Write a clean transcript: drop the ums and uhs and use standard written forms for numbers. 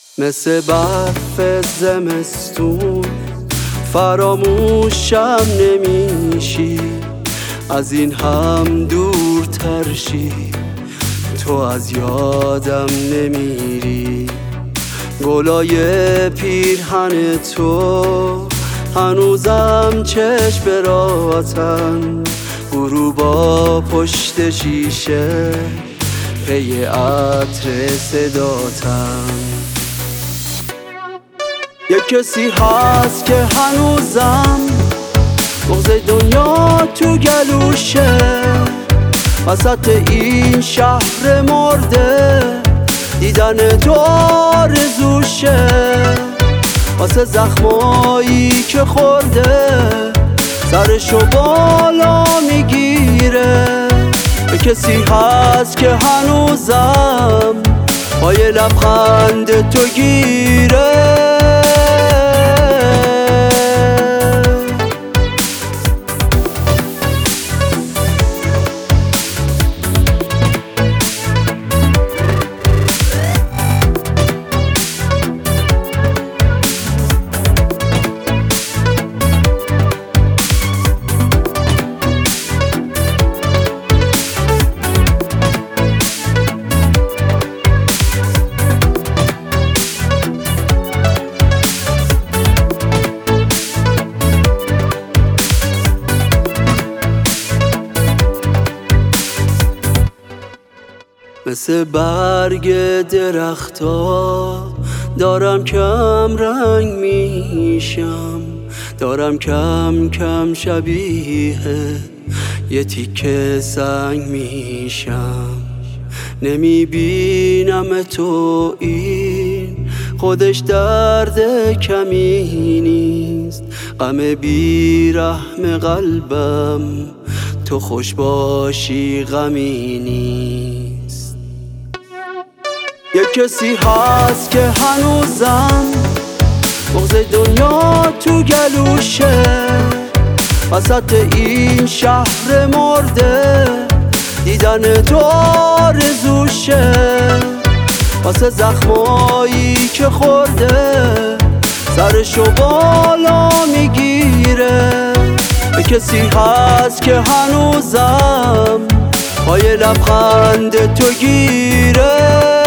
مثل برف زمستون فراموشم نمیشی، از این هم دورتر شی، تو از یادم نمیری. گلای پیرهن تو هنوزم چشم راتن، غروبا پشت شیشه پی عطر صداتن. یک کسی هست که هنوزم بغض دنیا تو گلوشه، وسط این شهر مرده دیدن تو آرزوشه، واسه زخمایی که خورده سرشو بالا میگیره. یک کسی هست که هنوزم پای لبخند تو گیره. مثل برگ درختا دارم کم رنگ میشم، دارم کم کم شبیه یه تیکه سنگ میشم. نمیبینم تو این خودش درد کمی نیست، غم بیرحم قلبم تو خوش باشی غمی نیست. یک کسی هست که هنوزم بغض دنیا تو گلوشه، وسط این شهر مرده دیدن تو آرزوشه، واسه زخمایی که خورده سرشو بالا میگیره. یک کسی هست که هنوزم پای لبخند تو گیره.